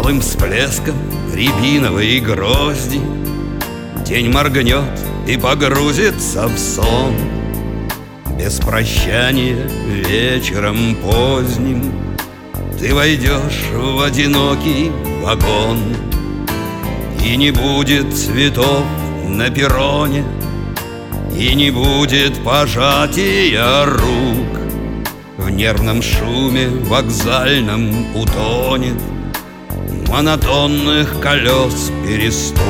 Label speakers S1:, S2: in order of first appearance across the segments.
S1: Алым всплеском рябиновой грозди день моргнет и погрузится в сон. Без прощания вечером поздним ты войдешь в одинокий вагон. И не будет цветов на перроне, и не будет пожатия рук. В нервном шуме вокзальном утонет монотонных колес перестук.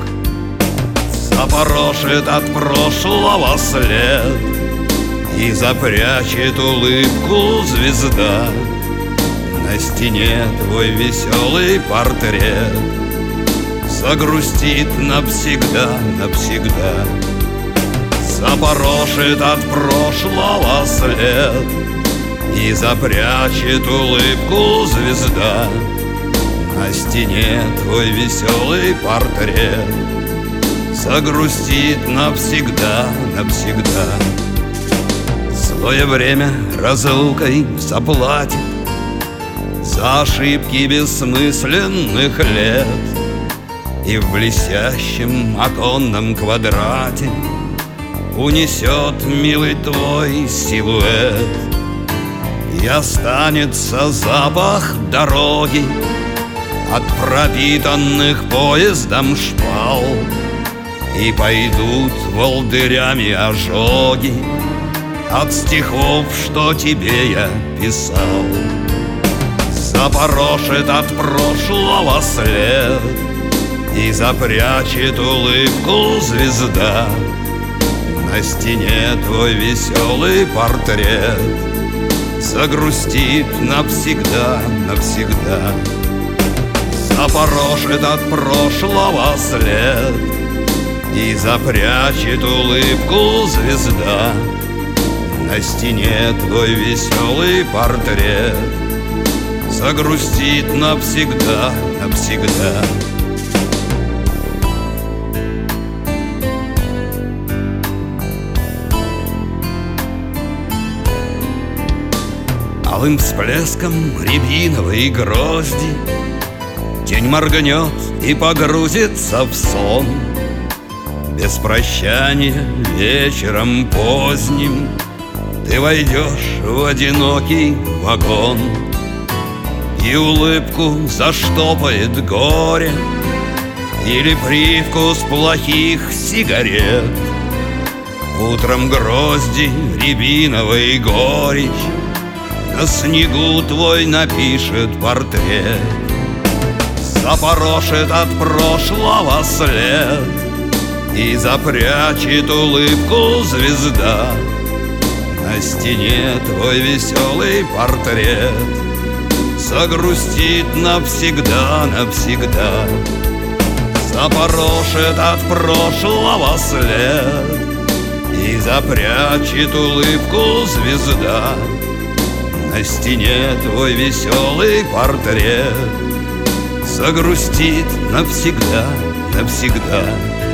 S1: Запорошит от прошлого след и запрячет улыбку звезда. На стене твой веселый портрет загрустит навсегда, навсегда. Запорошит от прошлого след и запрячет улыбку звезда. На стене твой веселый портрет загрустит навсегда, навсегда. Злое время разлукой заплатит за ошибки бессмысленных лет. И в блестящем оконном квадрате унесет милый твой силуэт. И останется запах дороги от пропитанных поездом шпал. И пойдут волдырями ожоги от стихов, что тебе я писал. Запорошит от прошлого след и запрячет улыбку звезда. На стене твой веселый портрет загрустит навсегда, навсегда. Запорошит от прошлого след и запрячет улыбку звезда. На стене твой веселый портрет загрустит навсегда, навсегда. Алым всплеском рябиновой грозди день моргнет и погрузится в сон. Без прощания вечером поздним ты войдешь в одинокий вагон. И улыбку заштопает горе или привкус плохих сигарет. Утром грозди рябиновой горечь на снегу твой напишет портрет. Запорошит от прошлого след и запрячет улыбку звезда. На стене твой веселый портрет загрустит навсегда, навсегда. Запорошит от прошлого след и запрячет улыбку звезда. На стене твой веселый портрет загрустит навсегда, навсегда.